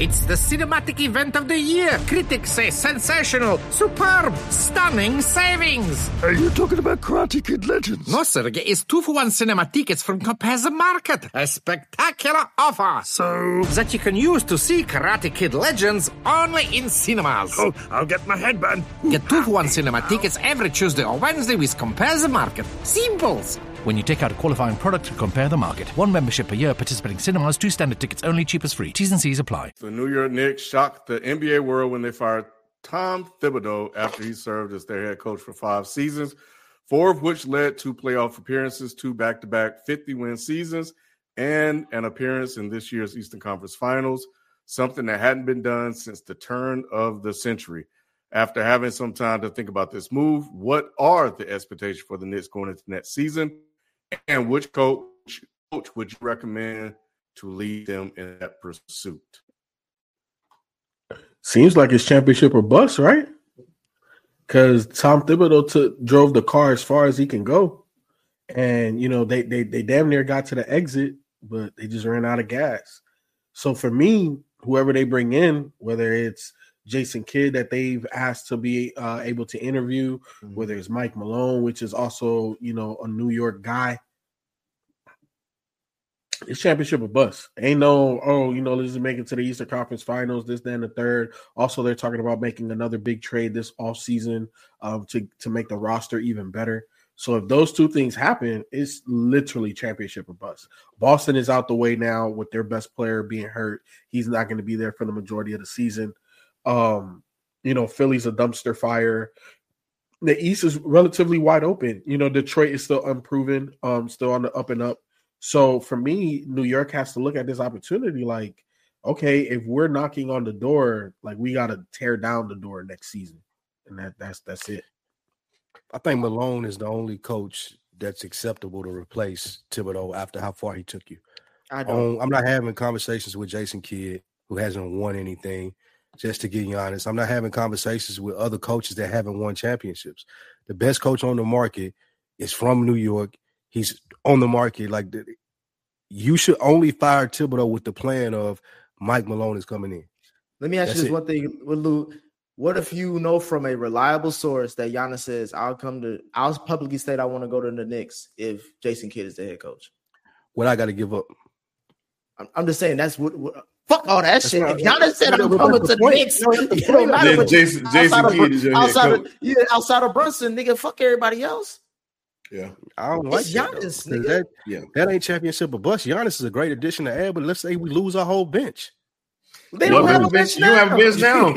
It's the cinematic event of the year. Critics say sensational, superb, stunning savings. Are you talking about Karate Kid Legends? No, Sergey, it's 2-for-1 cinema tickets from Compare the Market. A spectacular offer. So? That you can use to see Karate Kid Legends only in cinemas. Oh, I'll get my headband. Get 2-for-1 cinema tickets every Tuesday or Wednesday with Compare the Market. Simples. When you take out a qualifying product to Compare the Market. 1 membership per year, participating cinemas, 2 standard tickets only, cheapest free. T's and C's apply. The New York Knicks shocked the NBA world when they fired Tom Thibodeau after he served as their head coach for 5 seasons, 4 of which led to playoff appearances, 2 back-to-back 50-win seasons, and an appearance in this year's Eastern Conference Finals, something that hadn't been done since the turn of the century. After having some time to think about this move, what are the expectations for the Knicks going into next season? And which coach would you recommend to lead them in that pursuit? Seems like it's championship or bust, right? Because Tom Thibodeau drove the car as far as he can go. And, you know, they damn near got to the exit, but they just ran out of gas. So for me, whoever they bring in, whether it's Jason Kidd that they've asked to be able to interview, whether it's Mike Malone, which is also, you know, a New York guy. It's championship or bust. Ain't no, let's just make it to the Eastern Conference Finals, this, then, the third. Also, they're talking about making another big trade this offseason to make the roster even better. So if those two things happen, it's literally championship or bust. Boston is out the way now with their best player being hurt. He's not going to be there for the majority of the season. Philly's a dumpster fire. The East is relatively wide open. You know, Detroit is still unproven, still on the up and up. So for me, New York has to look at this opportunity like, okay, if we're knocking on the door, like we got to tear down the door next season. And that's it. I think Malone is the only coach that's acceptable to replace Thibodeau after how far he took you. I'm not having conversations with Jason Kidd, who hasn't won anything. Just to get honest, I'm not having conversations with other coaches that haven't won championships. The best coach on the market is from New York. He's on the market. Like, you should only fire Thibodeau with the plan of Mike Malone is coming in. Let me ask you this one thing, Lou. What if you know from a reliable source that Giannis says, I'll publicly state I want to go to the Knicks if Jason Kidd is the head coach? What I got to give up? I'm just saying that's what fuck all that shit. If Giannis said I'm coming to the Knicks, it don't matter what Jason Kidd is your head coach. Outside of Brunson, nigga, fuck everybody else. Yeah, I don't like Giannis. That ain't championship or bust. Giannis is a great addition to add, but let's say we lose our whole bench. They don't have a bench now. You have a bench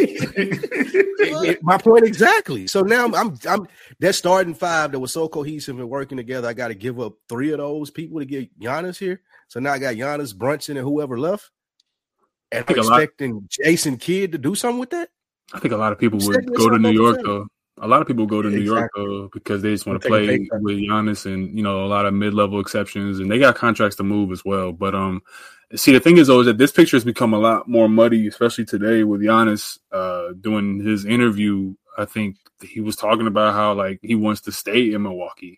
now. My point exactly. So now I'm that starting 5 that was so cohesive and working together. I got to give up 3 of those people to get Giannis here. So now I got Giannis, Brunson, and whoever left. And I'm expecting Jason Kidd to do something with that. I think a lot of people would go to New York though. A lot of people go to New York though because they just want to play with Giannis and, you know, a lot of mid-level exceptions, and they got contracts to move as well. But see, the thing is though is that this picture has become a lot more muddy, especially today with Giannis doing his interview. I think he was talking about how like he wants to stay in Milwaukee.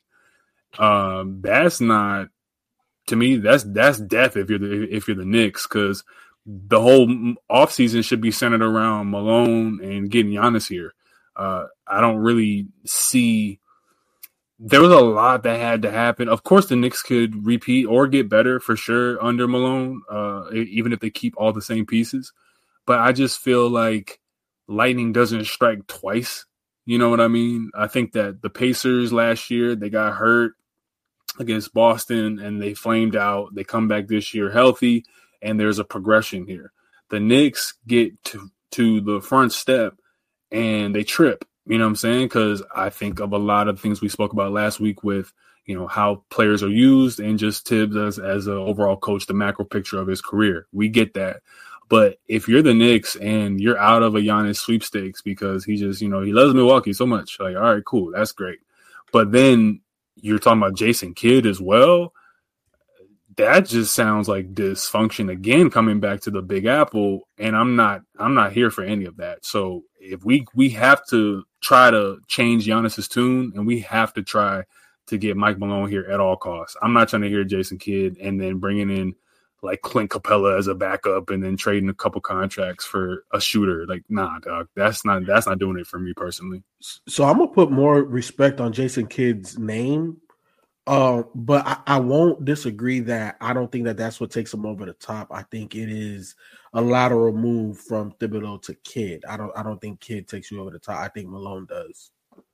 That's not, to me, that's death if you're the Knicks, because the whole offseason should be centered around Malone and getting Giannis here. I don't really see – there was a lot that had to happen. Of course, the Knicks could repeat or get better for sure under Malone, even if they keep all the same pieces. But I just feel like lightning doesn't strike twice. You know what I mean? I think that the Pacers last year, they got hurt against Boston and they flamed out. They come back this year healthy, and there's a progression here. The Knicks get to the front step and they trip, you know what I'm saying? Because I think of a lot of things we spoke about last week with, you know, how players are used and just Tibbs as an overall coach, the macro picture of his career. We get that. But if you're the Knicks and you're out of a Giannis sweepstakes because he just, you know, he loves Milwaukee so much, like, all right, cool, that's great. But then you're talking about Jason Kidd as well. That just sounds like dysfunction again, coming back to the Big Apple, and I'm not here for any of that. So if we have to try to change Giannis's tune, and we have to try to get Mike Malone here at all costs. I'm not trying to hear Jason Kidd and then bringing in like Clint Capella as a backup and then trading a couple contracts for a shooter. Like, nah, dog, that's not doing it for me personally. So I'm gonna put more respect on Jason Kidd's name, but I won't disagree that I don't think that that's what takes him over the top. I think it is a lateral move from Thibodeau to Kidd. I don't think Kidd takes you over the top. I think Malone does.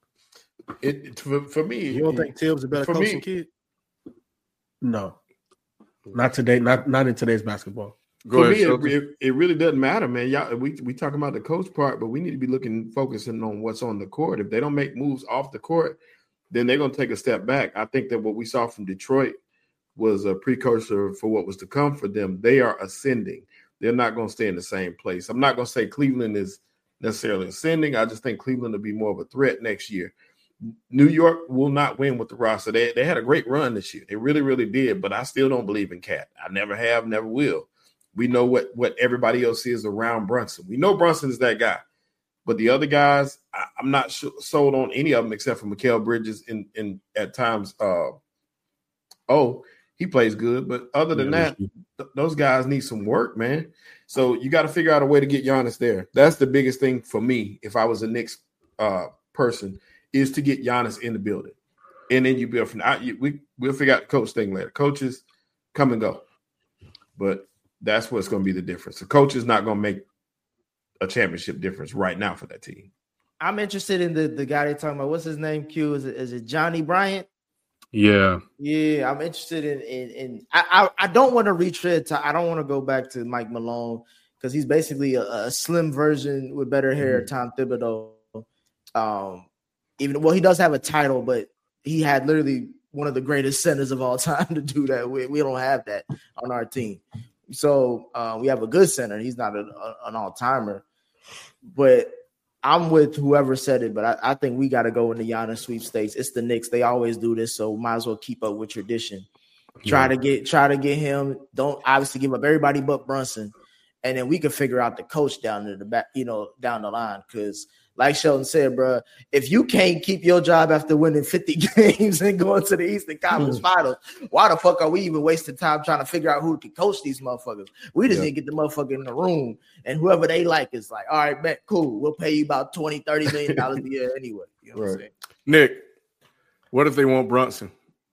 For me, you don't think Tibbs a better coach than Kidd? No, not today. Not in today's basketball. For me, it really doesn't matter, man. Y'all, we talking about the coach part, but we need to be focusing on what's on the court. If they don't make moves off the court, then they're going to take a step back. I think that what we saw from Detroit was a precursor for what was to come for them. They are ascending. They're not going to stay in the same place. I'm not going to say Cleveland is necessarily ascending. I just think Cleveland will be more of a threat next year. New York will not win with the roster. They had a great run this year. They really, really did, but I still don't believe in Cat. I never have, never will. We know what everybody else is around Brunson. We know Brunson is that guy. But the other guys, I'm not sold on any of them except for Mikal Bridges in at times. He plays good. But other than that, those guys need some work, man. So you got to figure out a way to get Giannis there. That's the biggest thing for me if I was a Knicks person, is to get Giannis in the building. And then you build from that. We'll figure out the coach thing later. Coaches come and go. But that's what's going to be the difference. The coach is not going to make a championship difference right now for that team. I'm interested in the guy they're talking about. What's his name, Q? Is it Johnny Bryant? Yeah. Yeah, I'm interested in I don't want to retread. I don't want to go back to Mike Malone because he's basically a slim version with better hair, Tom Thibodeau. He does have a title, but he had literally one of the greatest centers of all time to do that. We don't have that on our team. So we have a good center. He's not an all-timer. But I'm with whoever said it, but I think we got to go in the Giannis sweepstakes. It's the Knicks. They always do this, so might as well keep up with tradition. Try to get him. Don't obviously give up everybody but Brunson, and then we can figure out the coach down in the back, down the line. Because like Sheldon said, bro, if you can't keep your job after winning 50 games and going to the Eastern Conference Finals, why the fuck are we even wasting time trying to figure out who can coach these motherfuckers? We just need to get the motherfucker in the room, and whoever they like is like, all right, man, cool. We'll pay you about $20-30 million a year anyway. You know what I'm saying? Nick, what if they want Brunson?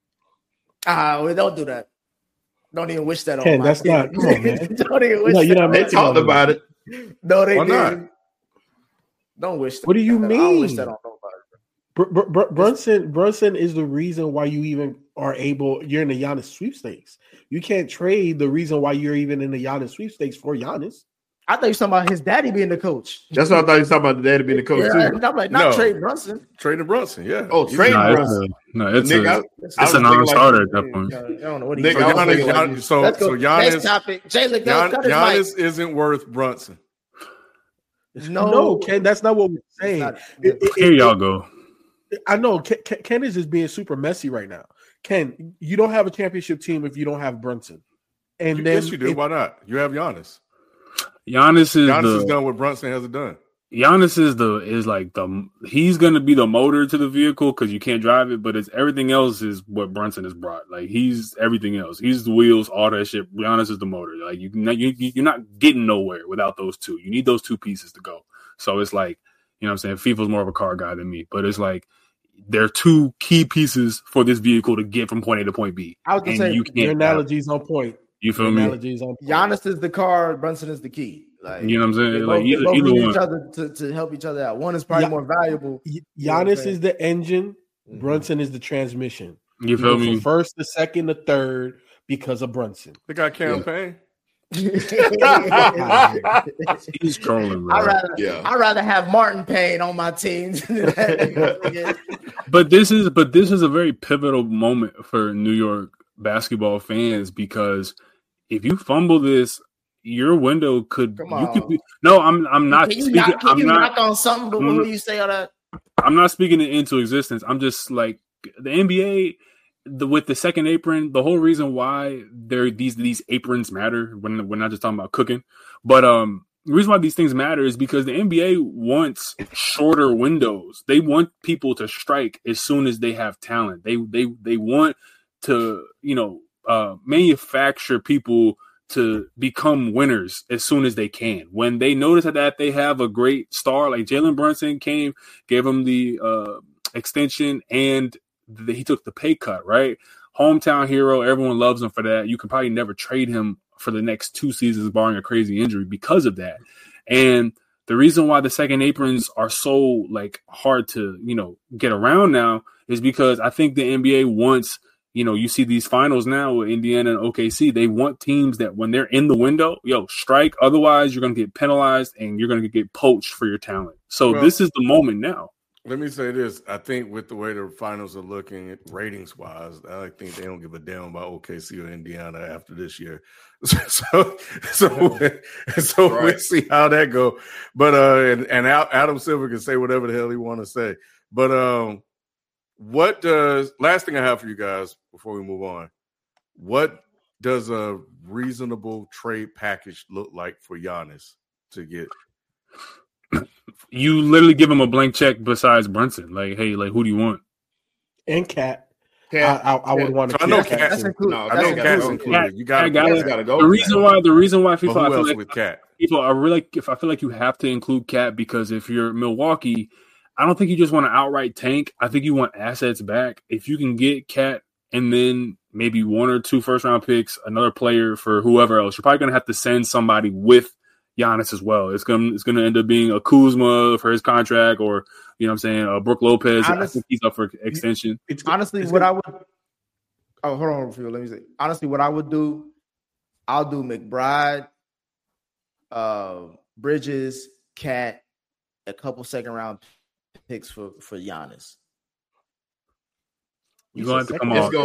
We don't do that. Don't even wish that Ken, on that's my not. Come on, man. Don't even wish you're not They talked about it. No, they Why didn't. not? Don't wish that. What do you mean? I don't wish that on nobody. Brunson is the reason why you even are able. You're in the Giannis sweepstakes. You can't trade the reason why you're even in the Giannis sweepstakes for Giannis. I thought you were talking about his daddy being the coach. That's what I thought you were talking about, the daddy being the coach too. I'm like, not trade Brunson. Trading Brunson, yeah. Oh, trade Brunson. It's a non-starter at that point. I don't know what he's saying. So Giannis, next topic. Jalen, Giannis isn't worth Brunson. No, Ken, that's not what we're saying. Here y'all go. I know Ken is just being super messy right now. Ken, you don't have a championship team if you don't have Brunson. And then yes, you do. Why not? You have Giannis. Giannis has done what Brunson hasn't done. Giannis he's gonna be the motor to the vehicle because you can't drive it, but it's everything else is what Brunson has brought. Like he's everything else. He's the wheels, all that shit. Giannis is the motor. Like you're not getting nowhere without those two. You need those two pieces to go. So it's like, you know what I'm saying? FIFA's more of a car guy than me, but it's like they're two key pieces for this vehicle to get from point A to point B. I was gonna say your analogy's on point. You feel me? Giannis is the car, Brunson is the key. Like, you know what I'm saying? Like either one. Each other to help each other out. One is probably more valuable. Giannis is the engine. Brunson is the transmission. You feel me? From first, the second, the third, because of Brunson. They got campaign. He's trolling, bro. I'd rather have Martin Payne on my team. But this is a very pivotal moment for New York basketball fans because if you fumble this, your window could. I'm not speaking. Can you knock on something before you say all that? I'm not speaking it into existence. I'm just like the NBA. With the second apron, the whole reason why these aprons matter. When we're not just talking about cooking, but the reason why these things matter is because the NBA wants shorter windows. They want people to strike as soon as they have talent. They want to manufacture people to become winners as soon as they can. When they notice that they have a great star like Jalen Brunson came, gave him the extension, and he took the pay cut, right? Hometown hero, everyone loves him for that. You can probably never trade him for the next 2 seasons, barring a crazy injury, because of that. And the reason why the second aprons are so hard to, get around now is because I think the NBA wants, you see these finals now with Indiana and OKC. They want teams that when they're in the window, strike. Otherwise, you're going to get penalized and you're going to get poached for your talent. So this is the moment now. Let me say this. I think with the way the finals are looking ratings-wise, I think they don't give a damn about OKC or Indiana after this year. So we'll see how that go. But and Adam Silver can say whatever the hell he want to say. But last thing I have for you guys before we move on, what does a reasonable trade package look like for Giannis to get? You literally give him a blank check besides Brunson. Hey, who do you want? And Cat. I would want to. I know Cat's included. I know Cat's included. You got to go. The reason why FIFA, who else with Cat? People are really. I feel like you have to include Cat because if you're Milwaukee, I don't think you just want to outright tank. I think you want assets back. If you can get Cat and then maybe 1 or 2 first-round picks, another player for whoever else, you're probably going to have to send somebody with Giannis as well. It's gonna end up being a Kuzma for his contract, or Brook Lopez. I think he's up for extension. Honestly, what I would. Oh, hold on, for you. Let me say. Honestly, what I would do, I'll do McBride, Bridges, Cat, a couple second-round picks for Giannis. You're going to have to come on.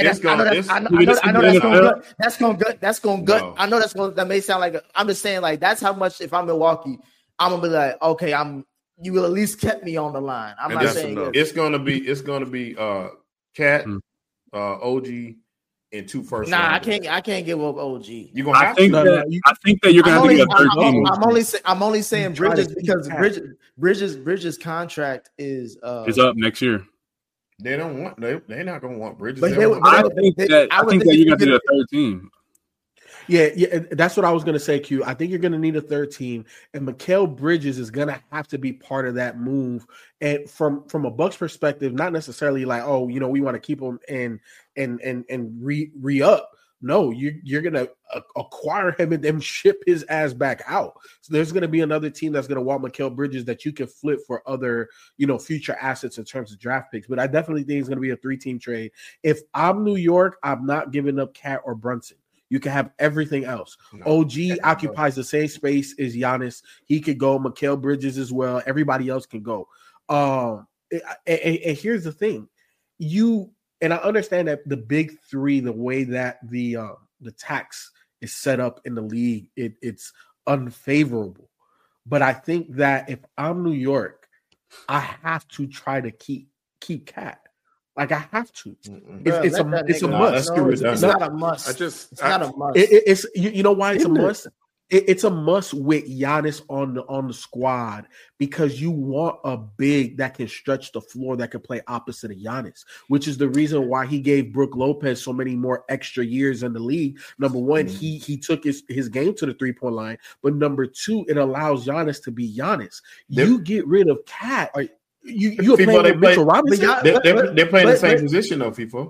That's going to gut. No. I know that may sound like I'm just saying that's how much. If I'm Milwaukee, I'm gonna be like, okay, you will at least kept me on the line. I'm not saying it's gonna be Cat, OG, and 2 first. Nah, I can't give up OG. You're gonna have I think that you're gonna have to get a third team. I'm only saying Bridges because Bridges' contract is up next year. They're not gonna want Bridges. But I think that you're gonna need a third team. Yeah, that's what I was gonna say, Q. I think you're gonna need a third team, and Mikal Bridges is gonna have to be part of that move. And from a Bucks perspective, not necessarily we want to keep him and re-up. No, you're gonna acquire him and then ship his ass back out. So there's gonna be another team that's gonna want Mikal Bridges that you can flip for other future assets in terms of draft picks. But I definitely think it's gonna be a 3-team trade. If I'm New York, I'm not giving up Cat or Brunson. You can have everything else. OG occupies the same space as Giannis. He could go. Mikal Bridges as well. Everybody else can go. And here's the thing. And I understand that the big 3, the way that the tax is set up in the league, it's unfavorable. But I think that if I'm New York, I have to try to keep Cat. I have to. It's a must. It's not a must. It's not a must. It's you know why it's a must? It's a must with Giannis on the squad because you want a big that can stretch the floor that can play opposite of Giannis, which is the reason why he gave Brook Lopez so many more extra years in the league. Number one, he took his game to the 3-point line, but number 2, it allows Giannis to be Giannis. You get rid of Cat. You are playing with Mitchell Robinson. They're playing the same position though, FIFA.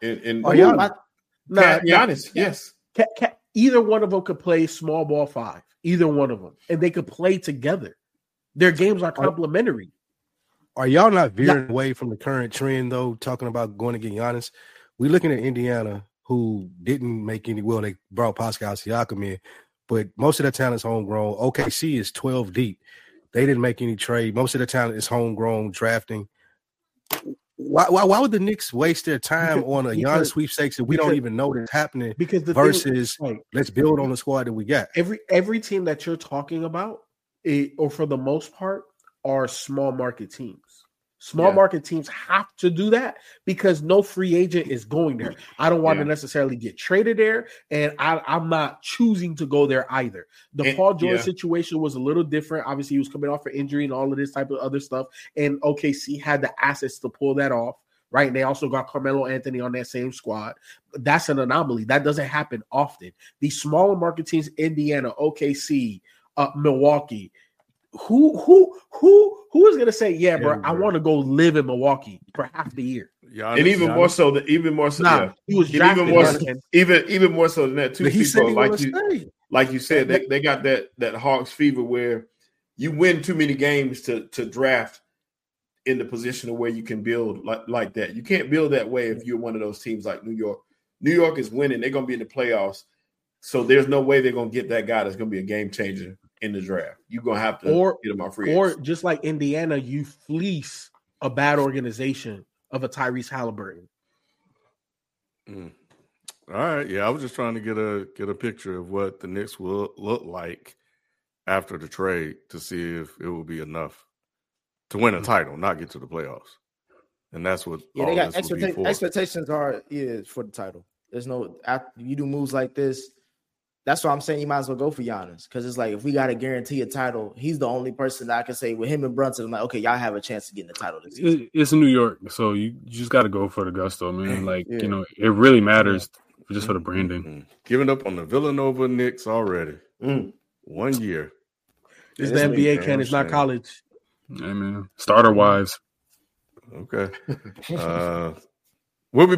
Giannis, yes. Cat, either one of them could play small ball 5. Either one of them, and they could play together. Their games are complementary. Are y'all not veering away from the current trend though? Talking about going to get Giannis, we looking at Indiana, who didn't make any. Well, they brought Pascal Siakam in, but most of their talent is homegrown. OKC is 12 deep. They didn't make any trade. Most of the talent is homegrown drafting. Why would the Knicks waste their time on a Giannis sweepstakes if we don't even know that's happening? Because versus let's build on the squad that we got. Every team that you're talking about, or for the most part, are small market teams. Small market teams have to do that because no free agent is going there. I don't want to necessarily get traded there, and I'm not choosing to go there either. The Paul George situation was a little different. Obviously, he was coming off an injury and all of this type of other stuff, and OKC had the assets to pull that off. right? And they also got Carmelo Anthony on that same squad. That's an anomaly. That doesn't happen often. These smaller market teams, Indiana, OKC, Milwaukee. Who is gonna say, yeah, bro, I want to go live in Milwaukee for half the year? And even more so, he was drafted, even more so than that too. Like you said, they got that Hawks fever where you win too many games to draft in the position of where you can build like that. You can't build that way if you're one of those teams like New York. New York is winning; they're gonna be in the playoffs, so there's no way they're gonna get that guy that's gonna be a game changer in the draft. You're gonna have to get him off free. Or just like Indiana, you fleece a bad organization of a Tyrese Halliburton. All right, yeah, I was just trying to get a picture of what the Knicks will look like after the trade to see if it will be enough to win a title, not get to the playoffs. And that's what they got expectations are for the title. There's no after you do moves like this. That's why I'm saying you might as well go for Giannis, because it's like if we got to guarantee a title, he's the only person that I can say with him and Brunson. I'm like, okay, y'all have a chance to get in the title this season. It's New York, so you just got to go for the gusto, man. Like it really matters just for the branding. Giving up on the Villanova Knicks already. 1 year. It's the NBA, Ken. It's not college. Hey, man. Starter wise. Okay. We'll be